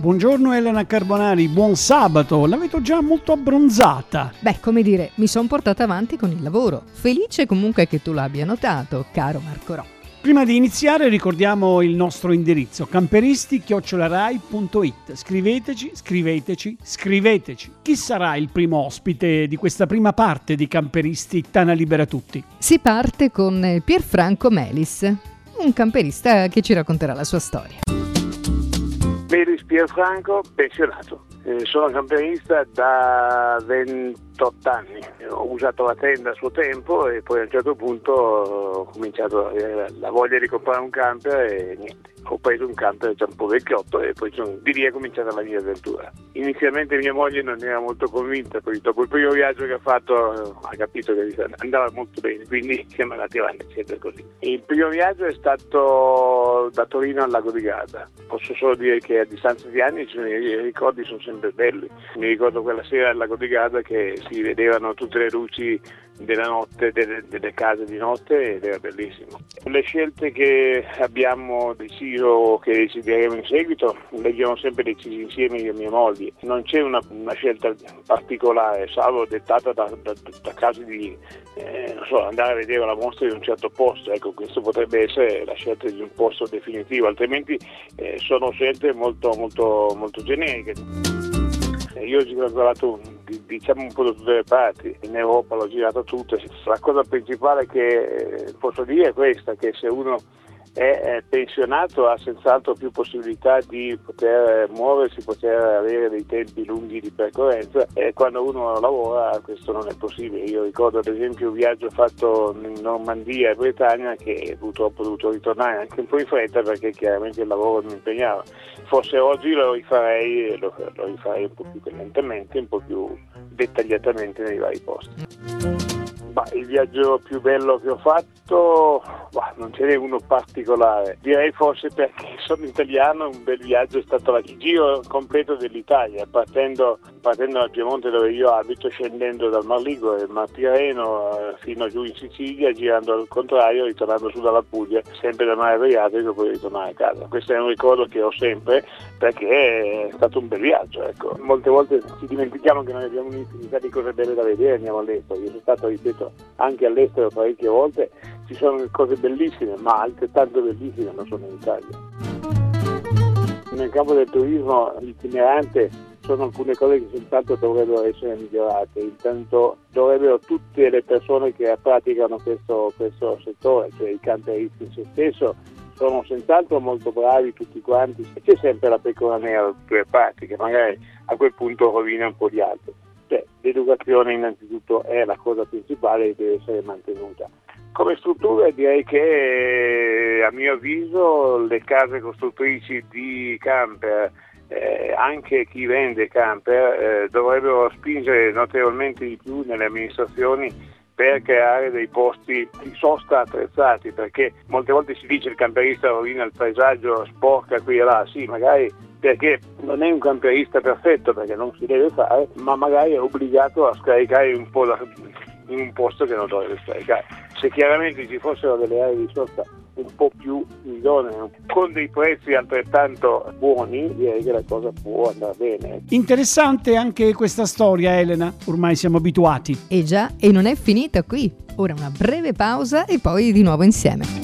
Buongiorno Elena Carbonari, buon sabato, la vedo già molto abbronzata. Beh, come dire, mi sono portata avanti con il lavoro. Felice comunque che tu l'abbia notato, caro Marco Rò. Prima di iniziare ricordiamo il nostro indirizzo camperisti@rai.it. Scriveteci. Chi sarà il primo ospite di questa prima parte di Camperisti Tana Libera Tutti? Si parte con Pierfranco Melis, un camperista che ci racconterà la sua storia. Melis Pierfranco, pensionato. Sono camperista da 28 anni. Ho usato la tenda a suo tempo e poi a un certo punto ho cominciato ad avere la voglia di comprare un camper e niente. Ho preso un camper già un po' vecchiotto e poi di lì è cominciata la mia avventura. Inizialmente mia moglie non era molto convinta, poi dopo il primo viaggio che ha fatto ha capito che andava molto bene, quindi siamo andati avanti sempre così. Il primo viaggio è stato da Torino al Lago di Garda. Posso solo dire che a distanza di anni i ricordi sono sempre belli. Mi ricordo quella sera al Lago di Garda che si vedevano tutte le luci della notte, delle case di notte, ed era bellissimo. Le scelte che abbiamo deciso, che decideremo in seguito, le abbiamo sempre decise insieme io e mia moglie. Non c'è una scelta particolare, salvo dettata da casi di andare a vedere la mostra di un certo posto. Ecco, questo potrebbe essere la scelta di un posto definitivo, altrimenti sono scelte molto generiche. Io ho girato diciamo un po' da tutte le parti, in Europa l'ho girato tutte. La cosa principale che posso dire è questa, che se uno è pensionato ha senz'altro più possibilità di poter muoversi, poter avere dei tempi lunghi di percorrenza, e quando uno lavora questo non è possibile. Io ricordo ad esempio un viaggio fatto in Normandia e Bretagna che purtroppo ho dovuto ritornare anche un po' in fretta perché chiaramente il lavoro mi impegnava. Forse oggi lo rifarei un po' più lentamente, un po' più dettagliatamente nei vari posti. Il viaggio più bello che ho fatto, non ce n'è uno particolare. Direi forse perché sono italiano, un bel viaggio è stato il giro completo dell'Italia, partendo dal Piemonte dove io abito, scendendo dal Mar Ligure, il Mar Tirreno, fino giù in Sicilia, girando al contrario, ritornando su dalla Puglia, sempre dal Mare Adriatico e poi ritornare a casa. Questo è un ricordo che ho sempre perché è stato un bel viaggio. Ecco. Molte volte ci dimentichiamo che noi abbiamo un'infinità di cose belle da vedere, andiamo all'estero. Io sono stato, ripeto, anche all'estero parecchie volte, ci sono cose bellissime, ma altrettanto bellissime non sono in Italia. Nel campo del turismo itinerante sono alcune cose che senz'altro dovrebbero essere migliorate. Intanto dovrebbero tutte le persone che praticano questo settore, cioè i camperisti in se stesso, sono senz'altro molto bravi tutti quanti, e c'è sempre la pecora nera da tutte le parti che magari a quel punto rovina un po' di altri. L'educazione innanzitutto è la cosa principale e deve essere mantenuta. Come struttura direi che a mio avviso le case costruttrici di camper, anche chi vende camper, dovrebbero spingere notevolmente di più nelle amministrazioni per creare dei posti di sosta attrezzati, perché molte volte si dice il camperista rovina il paesaggio, sporca qui e là, sì, magari perché non è un camperista perfetto, perché non si deve fare, ma magari è obbligato a scaricare un po' in un posto che non dovrebbe scaricare. Se chiaramente ci fossero delle aree di sosta un po' più idonee, con dei prezzi altrettanto buoni, direi che la cosa può andare bene. Interessante anche questa storia, Elena, ormai siamo abituati. E già, e non è finita qui. Ora una breve pausa e poi di nuovo insieme.